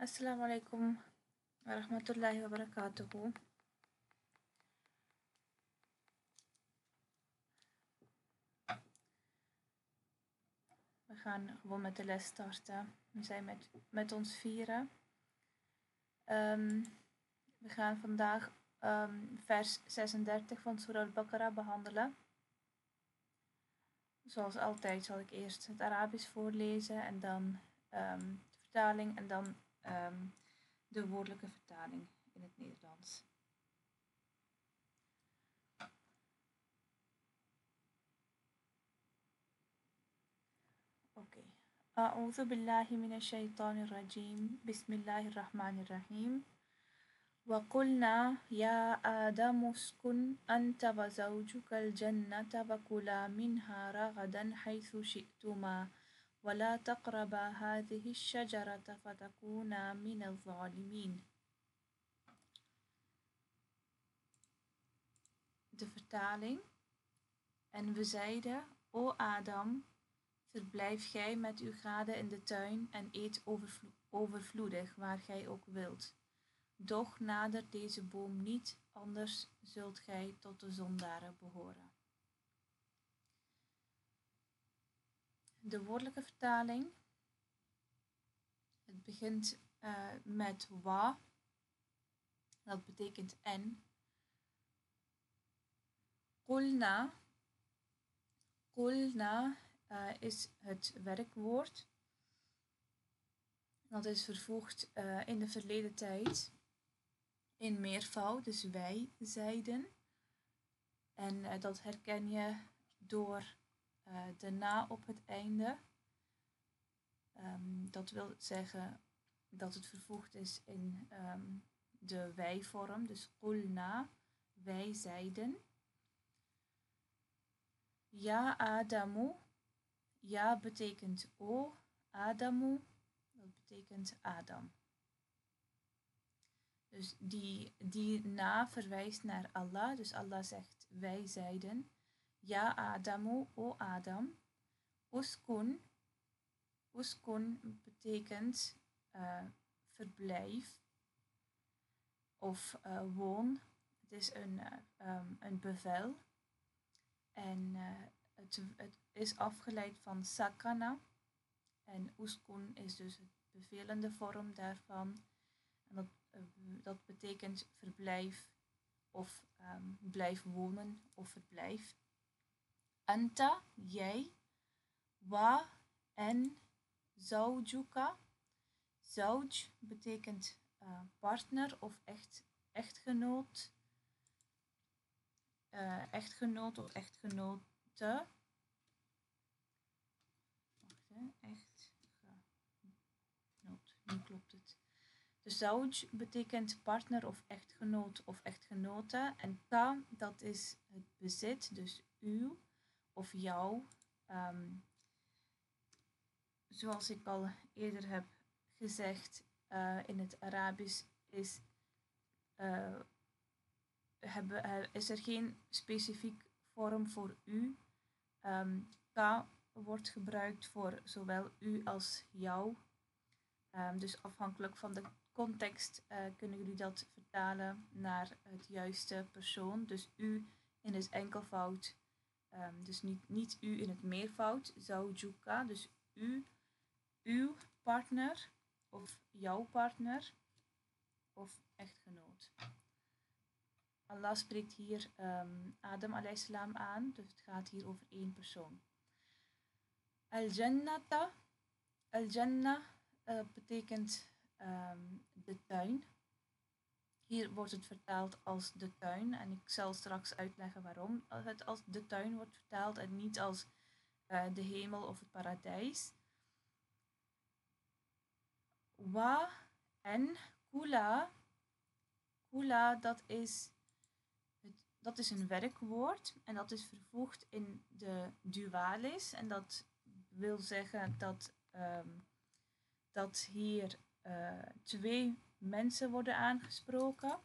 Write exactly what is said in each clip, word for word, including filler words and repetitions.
Assalamu alaikum wa rahmatullahi wa barakatuhu. We gaan gewoon met de les starten. We zijn met, met ons vieren. Um, we gaan vandaag um, vers zesendertig van Surah Al-Baqarah behandelen. Zoals altijd zal ik eerst het Arabisch voorlezen en dan um, de vertaling en dan um, de woordelijke vertaling in het Nederlands. Oké. أعوذ بالله من الشيطان الرجيم بسم الله الرحمن الرحيم وقلنا يا آدم اسكن أنت وزوجك الجنة وكلا منها رغدا حيث شئتما ولا تقربا هذه الشجرة فتكونا من الظالمين. De vertaling. En we zeiden, o Adam, verblijf gij met uw gade in de tuin en eet overvlo- overvloedig waar gij ook wilt. Doch nadert deze boom niet, anders zult gij tot de zondaren behoren. De woordelijke vertaling. Het begint uh, met wa. Dat betekent en. Qulna. Qulna uh, is het werkwoord. Dat is vervoegd uh, in de verleden tijd. In meervoud, dus wij zeiden. En uh, dat herken je door uh, de na op het einde. Um, dat wil zeggen dat het vervoegd is in um, de wij-vorm. Dus qulna, wij zeiden. Ja Adamu, ja betekent o, Adamu, dat betekent Adam. Dus die, die na verwijst naar Allah, dus Allah zegt wij zeiden. Ja Adamu, o Adam, uskun, uskun betekent uh, verblijf of uh, woon. Het is een, uh, um, een bevel. En uh, het, het is afgeleid van sakana. En uskun is dus de bevelende vorm daarvan. En dat, uh, dat betekent verblijf of um, blijf wonen of verblijf. Anta, jij. Wa en zawjuka. Zawj betekent uh, partner of echt, echtgenoot. Uh, echtgenoot of echtgenote. Wacht, hè. Echtgenoot. Nu klopt het. De zawj betekent partner of echtgenoot of echtgenote. En ka, dat is het bezit, dus uw of jouw. Um, zoals ik al eerder heb gezegd, uh, in het Arabisch is... Uh, Hebben, is er geen specifiek vorm voor u. Um, ka wordt gebruikt voor zowel u als jou. Um, dus afhankelijk van de context uh, kunnen jullie dat vertalen naar het juiste persoon. Dus u in het enkelvoud. Um, dus niet, niet u in het meervoud. Zawjuka, dus u, uw partner of jouw partner of echtgenoot. Allah spreekt hier um, Adam alayhi salam aan, dus het gaat hier over één persoon. Al-Jannata, Al-Jannah uh, betekent um, de tuin. Hier wordt het vertaald als de tuin en ik zal straks uitleggen waarom het als de tuin wordt vertaald en niet als uh, de hemel of het paradijs. Wa en kula, kula dat is... Dat is een werkwoord en dat is vervoegd in de dualis. En dat wil zeggen dat, um, dat hier uh, twee mensen worden aangesproken.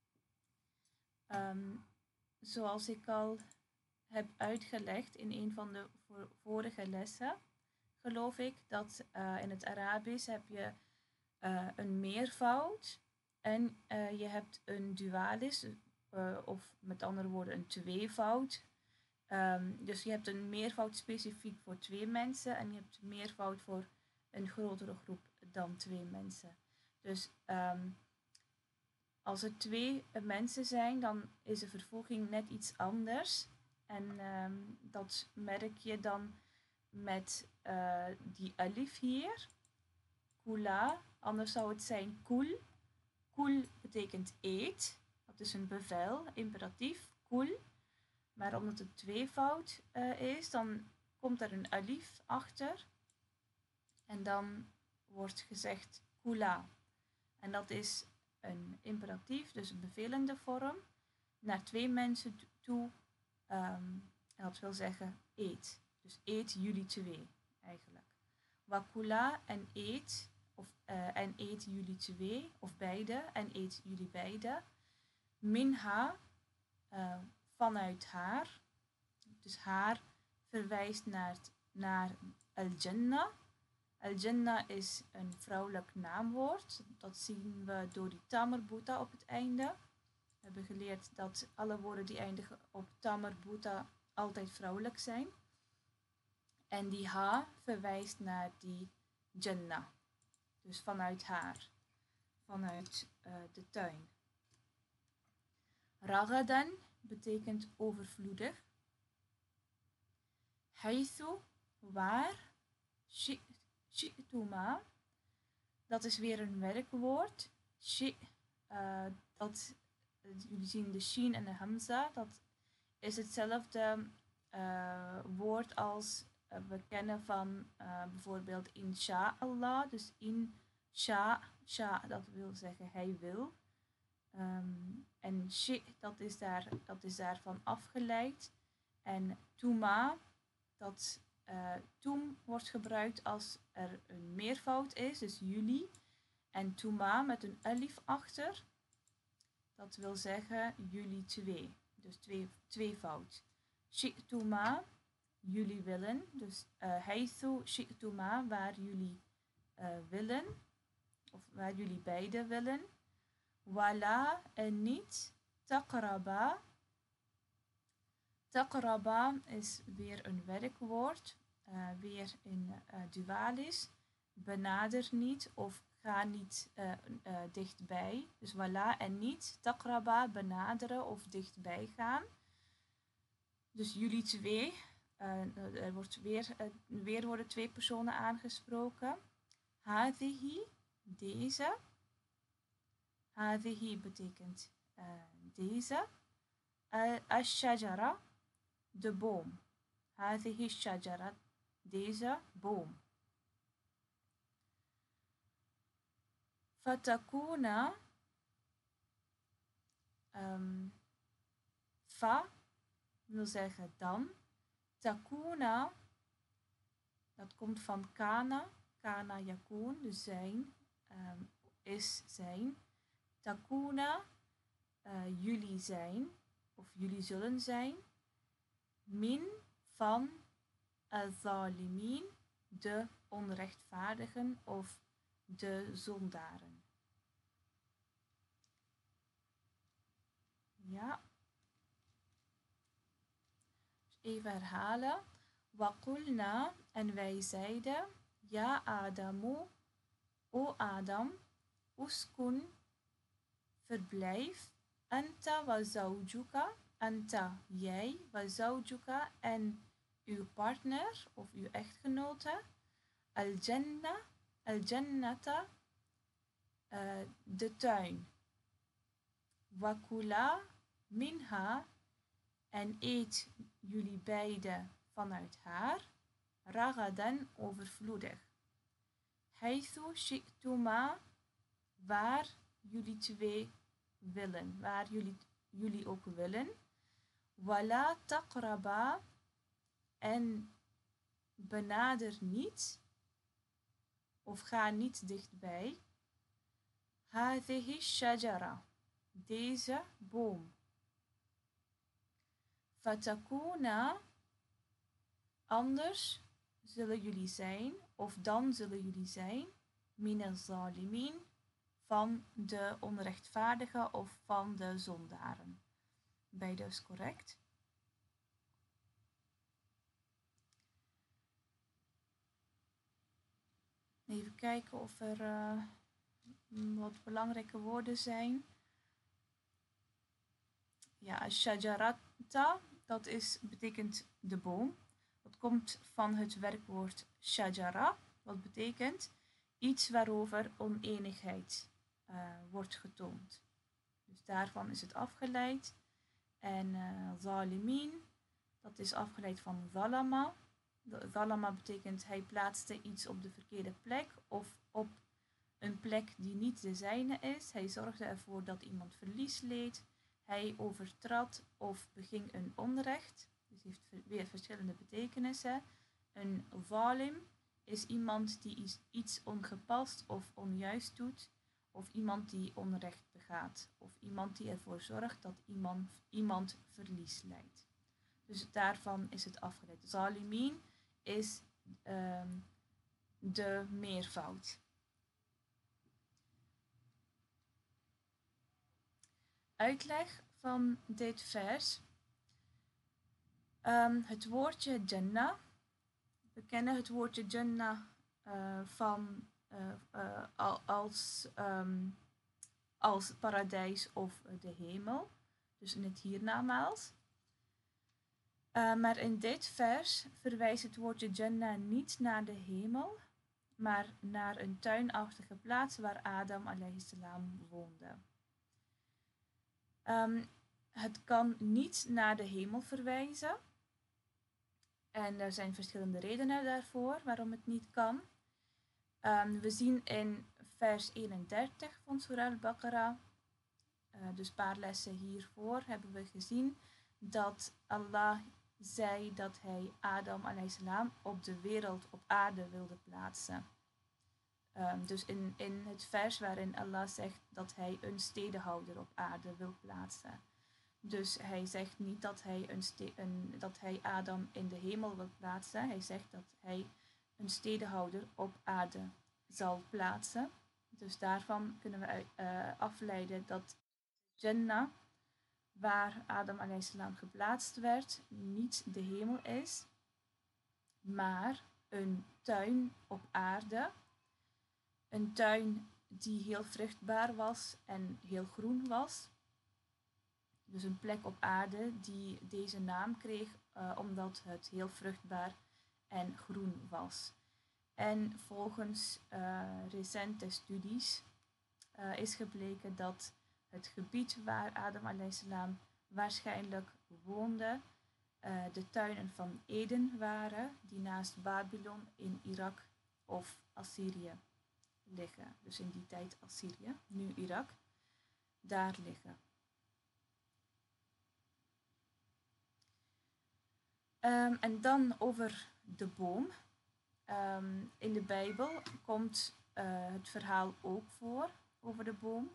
Um, zoals ik al heb uitgelegd in een van de vorige lessen, geloof ik, dat uh, in het Arabisch heb je uh, een meervoud en uh, je hebt een dualis, uh, of met andere woorden een tweevoud. Um, dus je hebt een meervoud specifiek voor twee mensen en je hebt een meervoud voor een grotere groep dan twee mensen. Dus um, als er twee mensen zijn, dan is de vervoeging net iets anders. En um, dat merk je dan met uh, die alif hier. Kula, anders zou het zijn kul. Kul betekent eet. Dat is een bevel, imperatief. Kul. Maar omdat het tweevoud uh, is, dan komt er een alif achter. En dan wordt gezegd kula. En dat is een imperatief, dus een bevelende vorm, naar twee mensen toe. Um, en dat wil zeggen eet. Dus eet jullie twee eigenlijk. Wakula en eet, of uh, en eet jullie twee, of beide, en eet jullie beide. Minha, uh, vanuit haar. Dus haar verwijst naar, naar al-Jannah. Al-Jannah is een vrouwelijk naamwoord. Dat zien we door die tamarbuta op het einde. We hebben geleerd dat alle woorden die eindigen op tamarbuta altijd vrouwelijk zijn. En die ha verwijst naar die Jannah. Dus vanuit haar. Vanuit uh, de tuin. Ragadan betekent overvloedig. Haythu, waar. Shi'tuma, dat is weer een werkwoord. Shi, uh, dat, uh, jullie zien de shin en de hamza. Dat is hetzelfde uh, woord als uh, we kennen van uh, bijvoorbeeld insha'Allah. Dus in sha, sha, dat wil zeggen hij wil. Um, en shi, dat is, daar, dat is daarvan afgeleid. En tuma, dat uh, toem wordt gebruikt als er een meervoud is, dus jullie. En tuma met een alif achter, dat wil zeggen jullie twee. Dus twee, tweevoud. Shi'tuma, jullie willen. Dus uh, haythu shi'tuma, waar jullie uh, willen. Of waar jullie beide willen. Wala en niet. Taqraba. Taqraba is weer een werkwoord. Uh, weer in uh, dualis. Benader niet of ga niet uh, uh, dichtbij. Dus wala en niet. Taqraba, benaderen of dichtbij gaan. Dus jullie twee. Uh, er wordt weer, uh, weer worden twee personen aangesproken. Hadihi, deze. Hadihi betekent uh, deze. Ash-shajara, de boom. Hadihi shajara, deze boom. Fatakuna, um, fa wil zeggen dan. Takuna, dat komt van kana, kana yakun, dus zijn, um, is zijn. Takuna, uh, jullie zijn, of jullie zullen zijn. Min van al-zalimin, de onrechtvaardigen of de zondaren. Ja. Even herhalen. Waqulna, en wij zeiden, ja Adamu, o Adam, uskun, verblijf, anta wa zawjuka, anta, jij, wa zawjuka, en uw partner of uw echtgenote, al-jannah, al-jannata, uh, de tuin, wakula, minha, en eet jullie beiden vanuit haar, ragadan, overvloedig. Haythu shi'tuma, waar jullie twee willen, waar jullie, jullie ook willen. Wala taqraba, en benader niet, of ga niet dichtbij. Hadihi shajara, deze boom. Fatakuna, anders zullen jullie zijn, of dan zullen jullie zijn, min al-zalimin, van de onrechtvaardigen of van de zondaren. Beide is correct. Even kijken of er uh, wat belangrijke woorden zijn. Ja, shajarata, dat is, betekent de boom. Dat komt van het werkwoord shajara, wat betekent iets waarover oneenigheid uh, wordt getoond. Dus daarvan is het afgeleid. En uh, zalimin, dat is afgeleid van zalama. Zalama betekent hij plaatste iets op de verkeerde plek of op een plek die niet de zijne is. Hij zorgde ervoor dat iemand verlies leed. Hij overtrad of beging een onrecht. Dus heeft weer verschillende betekenissen. Een zalim is iemand die iets ongepast of onjuist doet. Of iemand die onrecht begaat. Of iemand die ervoor zorgt dat iemand, iemand verlies lijdt. Dus daarvan is het afgeleid. Zalimin is um, de meervoud. Uitleg van dit vers. Um, het woordje Jannah. We kennen het woordje Jannah uh, van uh, uh, als, um, als paradijs of de hemel. Dus in het hiernamaals. Uh, maar in dit vers verwijst het woordje Jannah niet naar de hemel, maar naar een tuinachtige plaats waar Adam alayhi salam woonde. Um, het kan niet naar de hemel verwijzen. En er zijn verschillende redenen daarvoor waarom het niet kan. Um, we zien in vers eenendertig van Surah al-Baqarah, uh, dus een paar lessen hiervoor, hebben we gezien dat Allah zei dat hij Adam alayhi salam op de wereld, op aarde wilde plaatsen. Um, dus in, in het vers waarin Allah zegt dat hij een stedenhouder op aarde wil plaatsen. Dus hij zegt niet dat hij, een ste- een, dat hij Adam in de hemel wil plaatsen. Hij zegt dat hij een stedenhouder op aarde zal plaatsen. Dus daarvan kunnen we uh, afleiden dat Jannah, waar Adam alayhi salam geplaatst werd, niet de hemel is, maar een tuin op aarde. Een tuin die heel vruchtbaar was en heel groen was. Dus een plek op aarde die deze naam kreeg uh, omdat het heel vruchtbaar en groen was. En volgens uh, recente studies uh, is gebleken dat het gebied waar Adam alayhi salam waarschijnlijk woonde, uh, de tuinen van Eden waren, die naast Babylon in Irak of Assyrië liggen. Dus in die tijd Assyrië, nu Irak, daar liggen. Um, en dan over de boom. Um, in de Bijbel komt uh, het verhaal ook voor over de boom.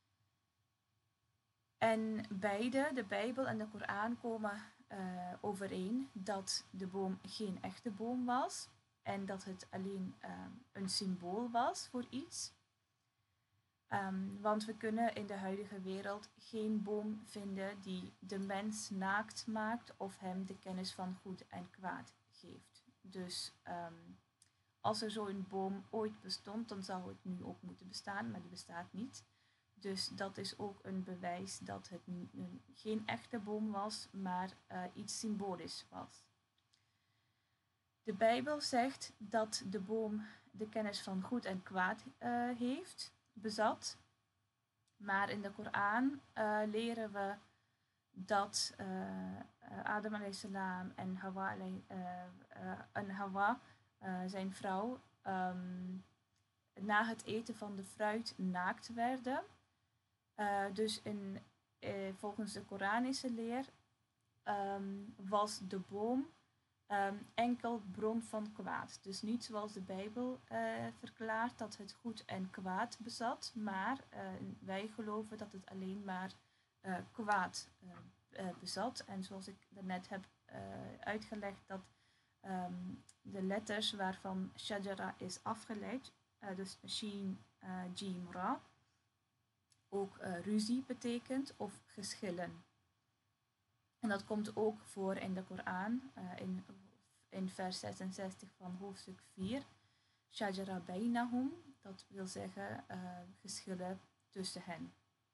En beide, de Bijbel en de Koran, komen uh, overeen dat de boom geen echte boom was. En dat het alleen um, een symbool was voor iets. Um, want we kunnen in de huidige wereld geen boom vinden die de mens naakt maakt of hem de kennis van goed en kwaad geeft. Dus um, als er zo'n boom ooit bestond, dan zou het nu ook moeten bestaan, maar die bestaat niet. Dus dat is ook een bewijs dat het een, geen echte boom was, maar uh, iets symbolisch was. De Bijbel zegt dat de boom de kennis van goed en kwaad uh, heeft, bezat. Maar in de Koran uh, leren we dat uh, Adam alayhi salam en Hawa, uh, uh, en Hawa uh, zijn vrouw, um, na het eten van de fruit naakt werden. Uh, dus in, uh, volgens de Koranische leer um, was de boom um, enkel bron van kwaad. Dus niet zoals de Bijbel uh, verklaart dat het goed en kwaad bezat, maar uh, wij geloven dat het alleen maar uh, kwaad uh, uh, bezat. En zoals ik daarnet heb uh, uitgelegd, dat um, de letters waarvan shajara is afgeleid, uh, dus Shin, uh, Jim, Ra, ook uh, ruzie betekent of geschillen. En dat komt ook voor in de Koran, uh, in, in vers zesenzestig van hoofdstuk vier. Shajara bainahum, dat wil zeggen uh, geschillen tussen hen.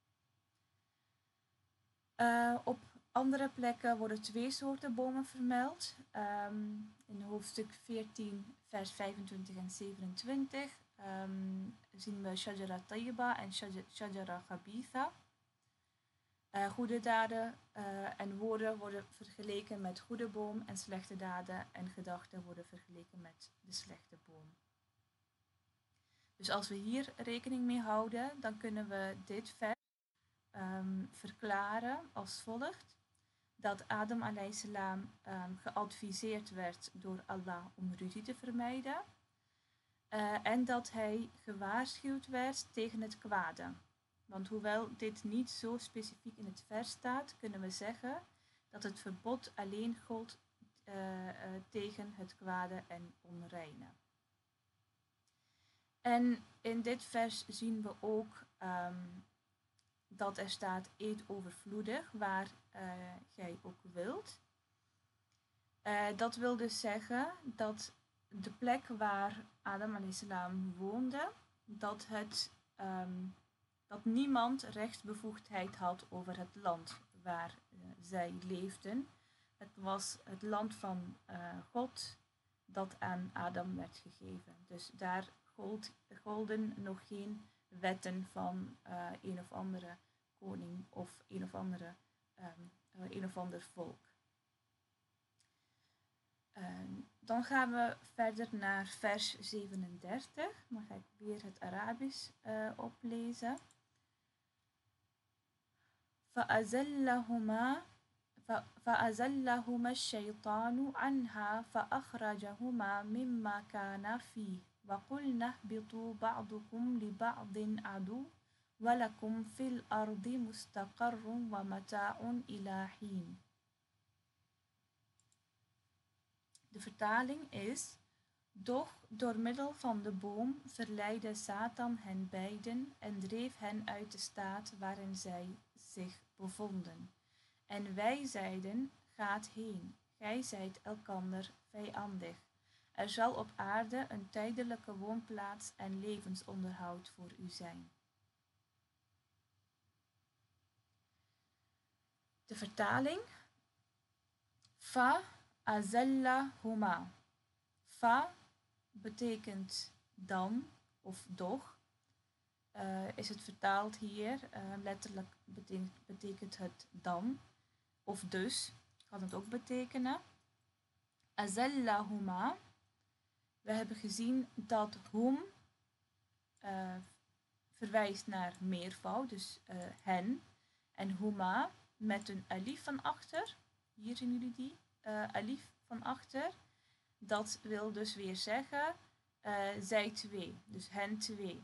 Uh, op andere plekken worden twee soorten bomen vermeld. Um, in hoofdstuk veertien, vers vijfentwintig en zevenentwintig um, zien we Shajara Tayyiba en Shajara Khabitha. Uh, goede daden uh, en woorden worden vergeleken met goede boom en slechte daden en gedachten worden vergeleken met de slechte boom. Dus als we hier rekening mee houden, dan kunnen we dit vers um, verklaren als volgt. Dat Adam alayhi salam um, geadviseerd werd door Allah om ruzie te vermijden. Uh, en dat hij gewaarschuwd werd tegen het kwade. Want hoewel dit niet zo specifiek in het vers staat, kunnen we zeggen dat het verbod alleen gold uh, uh, tegen het kwade en onreine. En in dit vers zien we ook um, dat er staat eet overvloedig waar uh, gij ook wilt. Uh, dat wil dus zeggen dat de plek waar Adam alayhi salam woonde, dat, het, um, dat niemand rechtsbevoegdheid had over het land waar uh, zij leefden. Het was het land van uh, God dat aan Adam werd gegeven. Dus daar gold, golden nog geen wetten van uh, een of andere koning of een of andere um, uh, een of ander volk. Uh, dan gaan we verder naar vers zevenendertig. Dan ga ik weer het Arabisch uh, oplezen. فأزلهما فأزلهما الشيطان عنها فأخرجهما مما كانا فيه وقلنا اهبطوا بعضكم لبعض عدو ولكم في الأرض مستقر ومتاع إلى حين. De vertaling is: doch door middel van de boom verleidde Satan hen beiden en dreef hen uit de staat waarin zij zich bevonden. En wij zeiden: gaat heen, gij zijt elkander vijandig. Er zal op aarde een tijdelijke woonplaats en levensonderhoud voor u zijn. De vertaling: Fa azallahuma. Fa betekent dan of doch. Uh, is het vertaald hier. Uh, letterlijk betekent, betekent het dan of dus. Kan het ook betekenen. Azallahuma. We hebben gezien dat hum uh, verwijst naar meervoud, dus uh, hen. En huma met een alif van achter. Hier zien jullie die uh, alif van achter. Dat wil dus weer zeggen uh, zij twee, dus hen twee.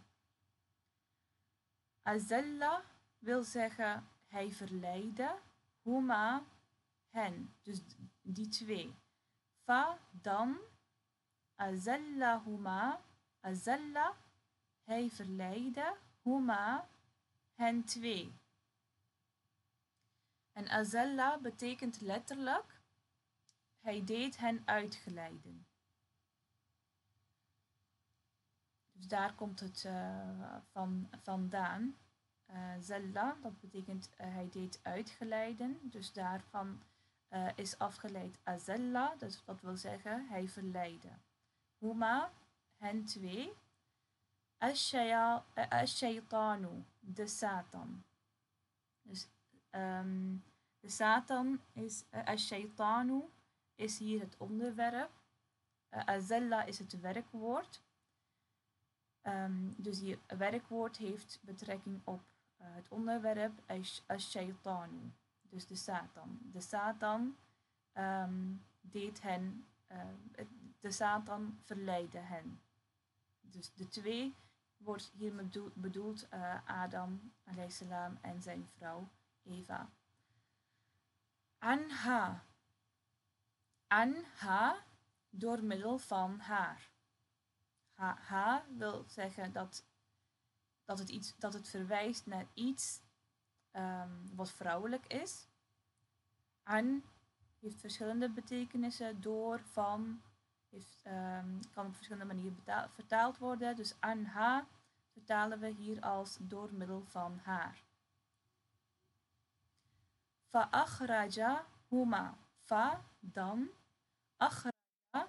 Azalla wil zeggen hij verleidde, huma hen, dus die twee. Fa dan, azalla huma, azalla hij verleidde, huma hen twee. En azalla betekent letterlijk hij deed hen uitgeleiden. Dus daar komt het uh, van, vandaan. Uh, zalla, dat betekent uh, hij deed uitgeleiden. Dus daarvan uh, is afgeleid azalla, dus dat wil zeggen hij verleidde. Huma, hen twee. Ash-shaytanu, de Satan. Dus um, de Satan is, uh, ash-shaytanu is hier het onderwerp. Uh, azalla is het werkwoord. Um, dus hier een werkwoord heeft betrekking op uh, het onderwerp ash-shaytanu. Dus de Satan. De Satan um, deed hen, uh, de Satan verleidde hen. Dus de twee wordt hiermee bedoeld, bedoeld uh, Adam alayhi salam en zijn vrouw Eva. Anha. Anha door middel van haar. ha, ha wil zeggen dat, dat, het, iets, dat het verwijst naar iets um, wat vrouwelijk is. An heeft verschillende betekenissen. Door, van, heeft, um, kan op verschillende manieren betaal, vertaald worden. Dus anha vertalen we hier als door middel van haar. Fa akhraja huma. Fa, dan. Akhraja,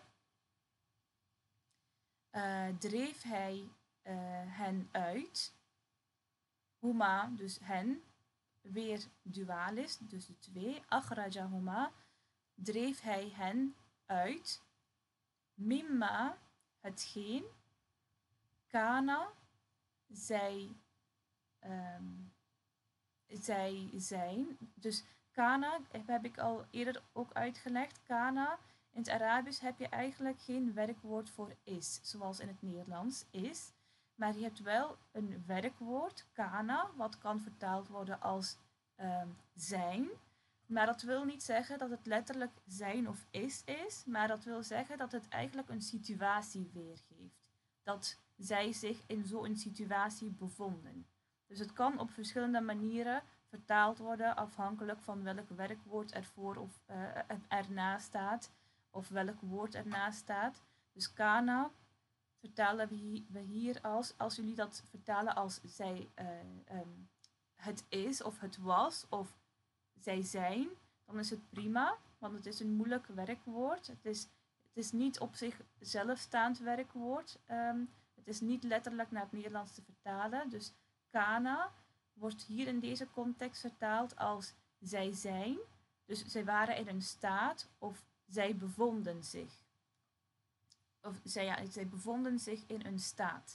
uh, dreef hij uh, hen uit. Huma, dus hen. Weer dualis, dus de twee. Akhraja huma, dreef hij hen uit. Mimma, hetgeen. Kana, zij, um, zij zijn. Dus kana heb ik al eerder ook uitgelegd. Kana, in het Arabisch heb je eigenlijk geen werkwoord voor is, zoals in het Nederlands is. Maar je hebt wel een werkwoord, kana, wat kan vertaald worden als um, zijn. Maar dat wil niet zeggen dat het letterlijk zijn of is is, maar dat wil zeggen dat het eigenlijk een situatie weergeeft. Dat zij zich in zo'n situatie bevonden. Dus het kan op verschillende manieren vertaald worden afhankelijk van welk werkwoord ervoor of uh, ernaast staat of welk woord ernaast staat. Dus kana vertalen we hier als, als jullie dat vertalen als zij uh, um, het is of het was of zij zijn, dan is het prima, want het is een moeilijk werkwoord. Het is, het is niet op zichzelf staand werkwoord. Um, het is niet letterlijk naar het Nederlands te vertalen. Dus kana wordt hier in deze context vertaald als zij zijn. Dus zij waren in een staat of zij bevonden zich. Of zij, ja, zij bevonden zich in een staat.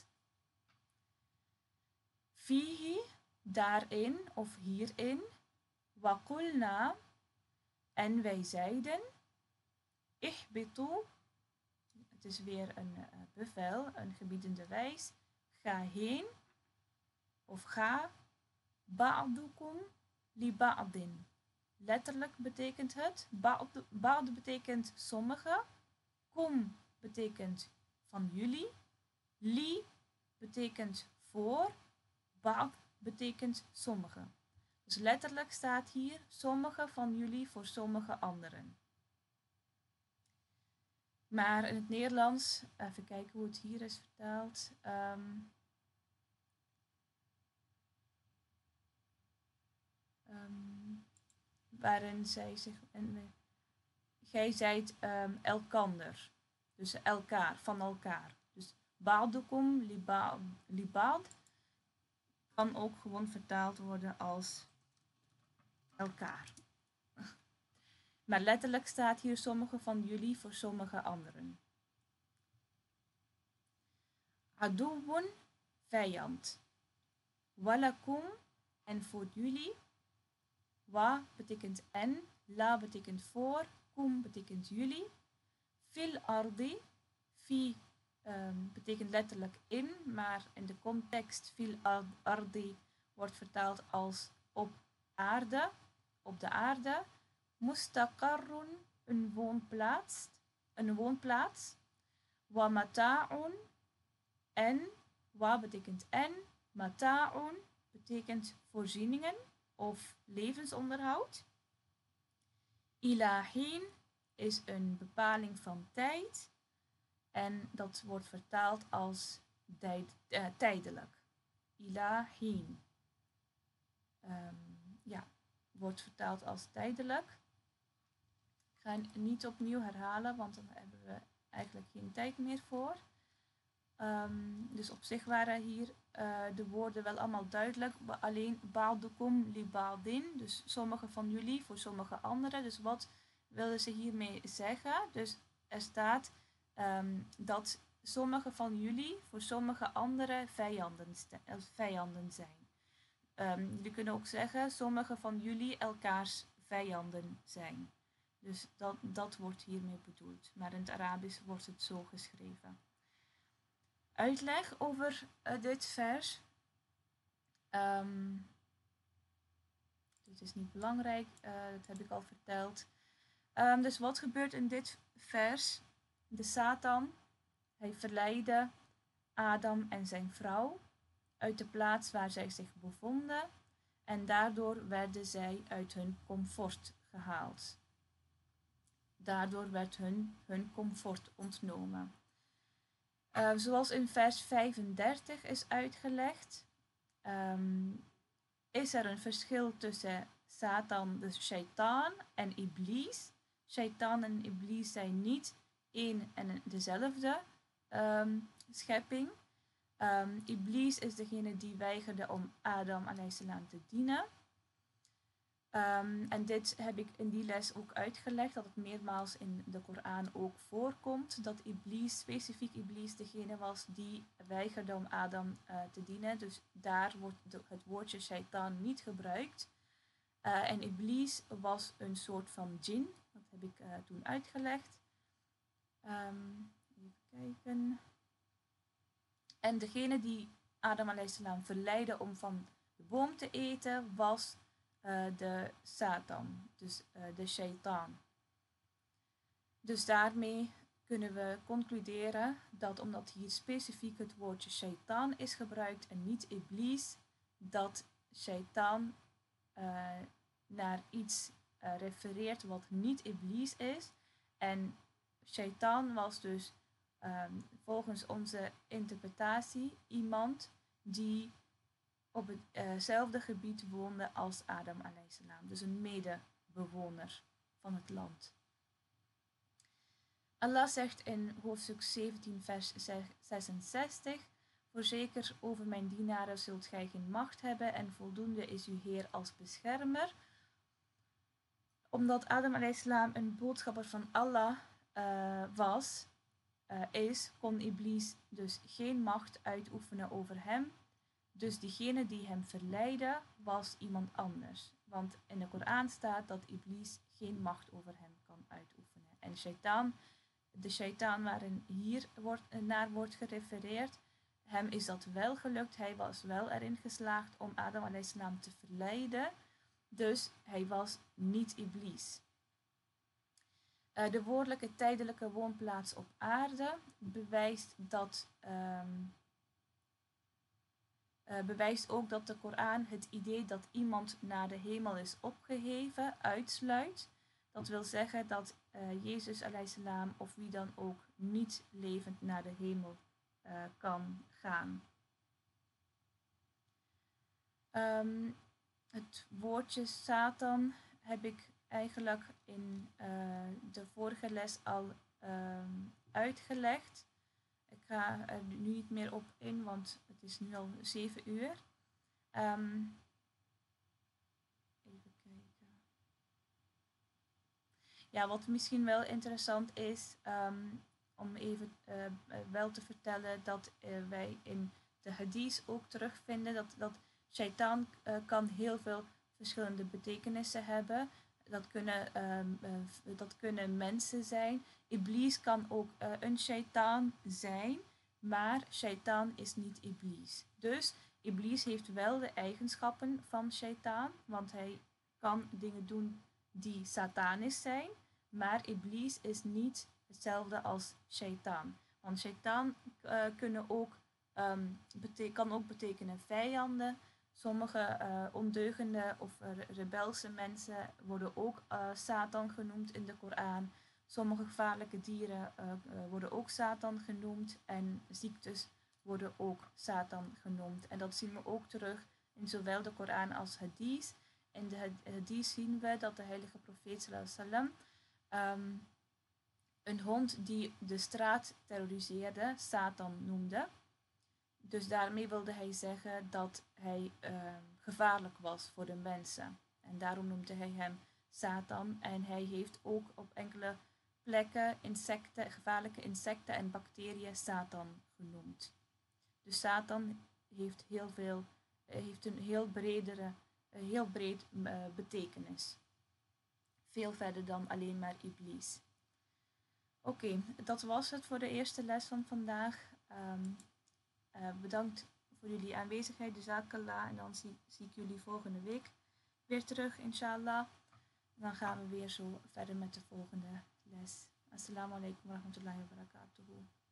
Fihi, daarin of hierin. Waqulna, en wij zeiden. Ihbitu, het is weer een uh, bevel, een gebiedende wijs. Ga heen of ga. Ba'dukum li ba'din. Letterlijk betekent het. Ba'd betekent sommige. Kum betekent van jullie. Li betekent voor. Ba'd betekent sommige. Dus letterlijk staat hier sommige van jullie voor sommige anderen. Maar in het Nederlands, even kijken hoe het hier is vertaald. Um, um, waarin zij zich, en, gij zijt um, elkander. Dus elkaar, van elkaar. Dus ba'dukum li ba'd kan ook gewoon vertaald worden als elkaar. Maar letterlijk staat hier sommige van jullie voor sommige anderen. Aduwwun, vijand. Walakum, en voor jullie. Wa betekent en, la betekent voor, kum betekent jullie. Fil ardi, fi um, betekent letterlijk in, maar in de context fil ardi wordt vertaald als op aarde, op de aarde. Mustaqarrun, een woonplaats, een woonplaats. Wa mata'un, en, wa betekent en, mata'un betekent voorzieningen of levensonderhoud. Ilahin is een bepaling van tijd en dat wordt vertaald als tijd, uh, tijdelijk. Ilahin. Um, ja, wordt vertaald als tijdelijk. Ik ga niet opnieuw herhalen, want dan hebben we eigenlijk geen tijd meer voor. Um, dus op zich waren hier uh, de woorden wel allemaal duidelijk. Alleen ba'dukum li ba'din, dus sommige van jullie voor sommige anderen. Dus wat wilden ze hiermee zeggen? Dus er staat um, dat sommige van jullie voor sommige anderen vijanden, vijanden zijn. Um, jullie kunnen ook zeggen, sommige van jullie elkaars vijanden zijn. Dus dat, dat wordt hiermee bedoeld. Maar in het Arabisch wordt het zo geschreven. Uitleg over uh, dit vers. Um, dit is niet belangrijk, uh, dat heb ik al verteld. Um, dus wat gebeurt in dit vers? De Satan, hij verleidde Adam en zijn vrouw uit de plaats waar zij zich bevonden en daardoor werden zij uit hun comfort gehaald. Daardoor werd hun hun comfort ontnomen. Uh, zoals in vers vijfendertig is uitgelegd, um, is er een verschil tussen Satan, de shaitaan, en Iblis. Shaitaan en Iblis zijn niet één en dezelfde um, schepping. Um, Iblis is degene die weigerde om Adam alayhi salam te dienen. Um, en dit heb ik in die les ook uitgelegd, dat het meermaals in de Koran ook voorkomt, dat Iblis, specifiek Iblis, degene was die weigerde om Adam uh, te dienen. Dus daar wordt de, het woordje shaitaan niet gebruikt. Uh, en Iblis was een soort van djinn, dat heb ik uh, toen uitgelegd. Um, even kijken. En degene die Adam alayhi salam verleidde om van de boom te eten, was uh, de Satan, dus uh, de shaitaan. Dus daarmee kunnen we concluderen dat omdat hier specifiek het woordje shaitaan is gebruikt en niet iblis, dat shaitaan uh, naar iets uh, refereert wat niet iblis is. En shaitaan was dus um, volgens onze interpretatie iemand die op hetzelfde uh, gebied woonde als Adam alayhi salam. Dus een medebewoner van het land. Allah zegt in hoofdstuk zeventien vers zesenzestig: Voorzeker over mijn dienaren zult gij geen macht hebben en voldoende is uw Heer als beschermer. Omdat Adam alayhi salam een boodschapper van Allah uh, was, uh, is, kon Iblis dus geen macht uitoefenen over hem. Dus diegene die hem verleidde was iemand anders. Want in de Koran staat dat Iblis geen macht over hem kan uitoefenen. En shaitaan, de shaitaan waarin hier wordt, naar wordt gerefereerd, hem is dat wel gelukt. Hij was wel erin geslaagd om Adam alayhi salam te verleiden. Dus hij was niet Iblis. Uh, de woordelijke tijdelijke woonplaats op aarde bewijst dat... Um, Uh, bewijst ook dat de Koran het idee dat iemand naar de hemel is opgeheven uitsluit. Dat wil zeggen dat uh, Jezus alayhi salam of wie dan ook niet levend naar de hemel uh, kan gaan. Um, het woordje Satan heb ik eigenlijk in uh, de vorige les al uh, uitgelegd. Ik ga er nu niet meer op in, want het is nu al zeven uur. Um, even kijken. Ja, wat misschien wel interessant is, um, om even uh, wel te vertellen dat uh, wij in de hadith ook terugvinden dat, dat shaitaan uh, kan heel veel verschillende betekenissen hebben. Dat kunnen, um, uh, dat kunnen mensen zijn. Iblis kan ook uh, een shaitaan zijn, maar shaitaan is niet Iblis. Dus Iblis heeft wel de eigenschappen van shaitaan, want hij kan dingen doen die satanisch zijn, maar Iblis is niet hetzelfde als shaitaan. Want shaitaan uh, kunnen ook, um, bete- kan ook betekenen vijanden. Sommige uh, ondeugende of rebelse mensen worden ook uh, Satan genoemd in de Koran. Sommige gevaarlijke dieren uh, uh, worden ook Satan genoemd en ziektes worden ook Satan genoemd. En dat zien we ook terug in zowel de Koran als hadith. In de hadith zien we dat de heilige profeet sallallahu alaihi wasallam um, een hond die de straat terroriseerde Satan noemde. Dus daarmee wilde hij zeggen dat hij uh, gevaarlijk was voor de mensen. En daarom noemde hij hem Satan. En hij heeft ook op enkele plekken insecten, gevaarlijke insecten en bacteriën Satan genoemd. Dus Satan heeft, heel veel, heeft een heel, bredere, heel breed uh, betekenis. Veel verder dan alleen maar Iblis. Oké, okay, dat was het voor de eerste les van vandaag. Um, Uh, bedankt voor jullie aanwezigheid, jazakallah. En dan zie, zie ik jullie volgende week weer terug, inshallah. En dan gaan we weer zo verder met de volgende les. Assalamu alaikum wa rahmatullahi wa barakatuhu.